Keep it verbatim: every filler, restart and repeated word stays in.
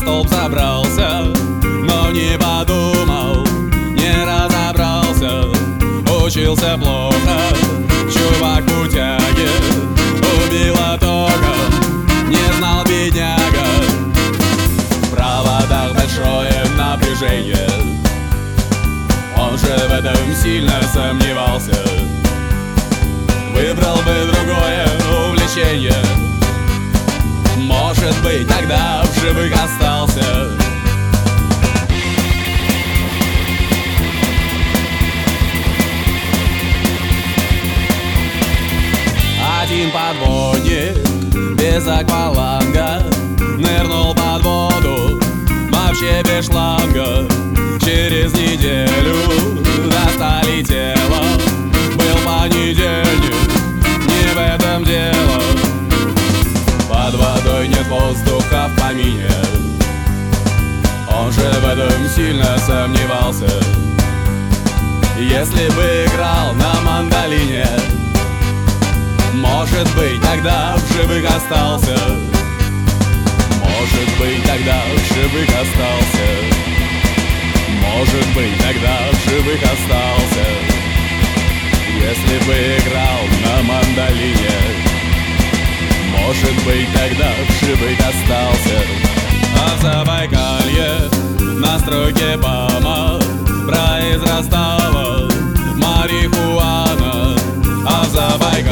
столб забрался, но не подумал, не разобрался. Учился плохо, чувак в утяге, убило током, не знал бедняга. В проводах большое напряжение, он же в этом сильно сомневался. Выбрал бы другое увлечение, может быть, тогда в живых остался. Один подводник без акваланга нырнул под воду, вообще без шланга. Через неделю достали тело, был понедельник, не в этом дело. Под водой нет воздуха в помине, он же в этом сильно сомневался. Если бы играл на мандолине, может быть, тогда в живых остался. Может быть, тогда в живых остался. Может быть, тогда в живых остался. Если бы играл на мандолине, может быть, тогда в живых остался. А в Забайкалье на стройке БАМа произрастала марихуана. А в Забайкалье